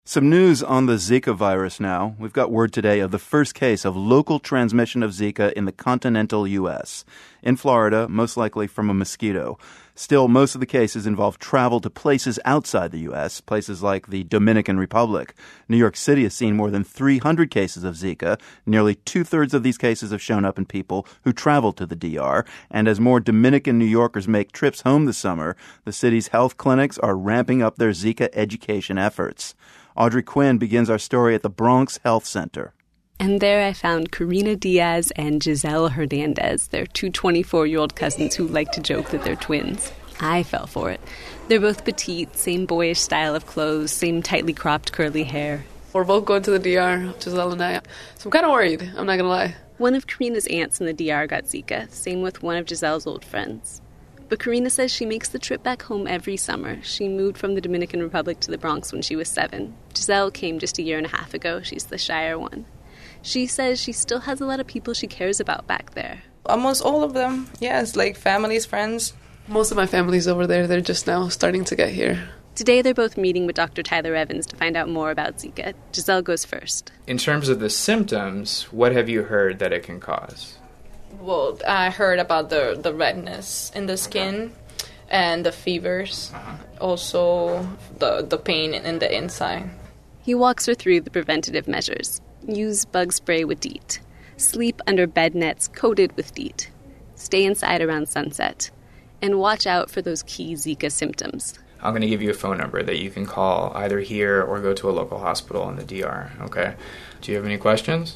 Some news on the Zika virus now. We've got word today of the first case of local transmission of Zika in the continental U.S. In Florida, most likely from a mosquito. Still, most of the cases involve travel to places outside the U.S., places like the Dominican Republic. New York City has seen more than 300 cases of Zika. Nearly two-thirds of these cases have shown up in people who travel to the DR. And as more Dominican New Yorkers make trips home this summer, the city's health clinics are ramping up their Zika education efforts. Audrey Quinn begins our story at the Bronx Health Center. And there I found Karina Diaz and Giselle Hernandez. They're two 24-year-old cousins who like to joke that they're twins. I fell for it. They're both petite, same boyish style of clothes, same tightly cropped curly hair. We're both going to the DR, Giselle and I. So I'm kind of worried, I'm not going to lie. One of Karina's aunts in the DR got Zika, same with one of Giselle's old friends. But Karina says she makes the trip back home every summer. She moved from the Dominican Republic to the Bronx when she was 7. Giselle came just a year and a half ago. She's the shyer one. She says she still has a lot of people she cares about back there. Almost all of them, yes, like families, friends. Most of my family's over there. They're just now starting to get here. Today they're both meeting with Dr. Tyler Evans to find out more about Zika. Giselle goes first. In terms of the symptoms, what have you heard that it can cause? Well, I heard about the redness in the skin and the fevers. Also, the pain in the inside. He walks her through the preventative measures. Use bug spray with DEET. Sleep under bed nets coated with DEET. Stay inside around sunset. And watch out for those key Zika symptoms. I'm going to give you a phone number that you can call either here or go to a local hospital in the DR, okay? Do you have any questions?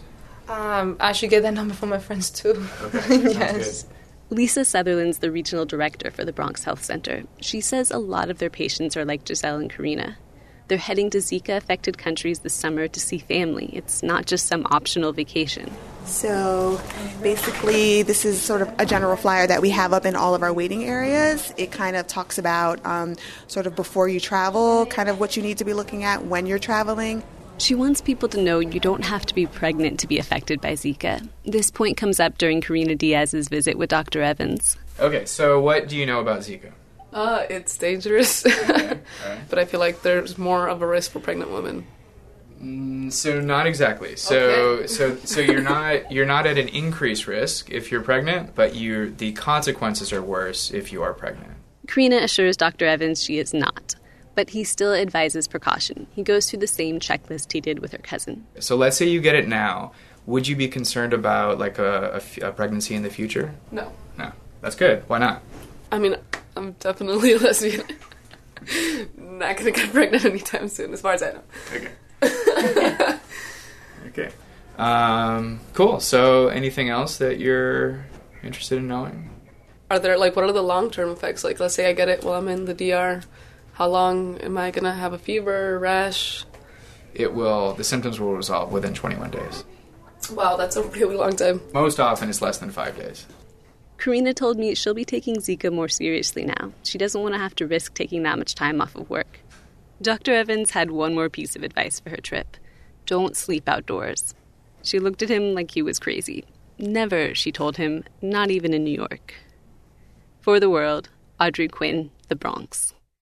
I should get that number from my friends, too. Okay, yes. good. Lisa Sutherland's the regional director for the Bronx Health Center. She says a lot of their patients are like Giselle and Karina. They're heading to Zika-affected countries this summer to see family. It's not just some optional vacation. So basically, this is sort of a general flyer that we have up in all of our waiting areas. It kind of talks about sort of before you travel, kind of what you need to be looking at when you're traveling. She wants people to know you don't have to be pregnant to be affected by Zika. This point comes up during Karina Diaz's visit with Dr. Evans. Okay, so what do you know about Zika? It's dangerous, Okay. but I feel like there's more of a risk for pregnant women. So not exactly. So you're not at an increased risk if you're pregnant, but the consequences are worse if you are pregnant. Karina assures Dr. Evans she is not, but he still advises precaution. He goes through the same checklist he did with her cousin. So let's say you get it now. Would you be concerned about like a pregnancy in the future? No. No. That's good. Why not? I mean, I'm definitely a lesbian. Not gonna get pregnant anytime soon, as far as I know. Okay. Okay. Cool. So anything else that you're interested in knowing? What are the long-term effects? Like, let's say I get it while I'm in the DR. How long am I gonna have a fever, rash? The symptoms will resolve within 21 days. Wow, that's a really long time. Most often it's less than 5 days. Karina told me she'll be taking Zika more seriously now. She doesn't want to have to risk taking that much time off of work. Dr. Evans had one more piece of advice for her trip. Don't sleep outdoors. She looked at him like he was crazy. Never, she told him, not even in New York. For the World, Audrey Quinn, The Bronx.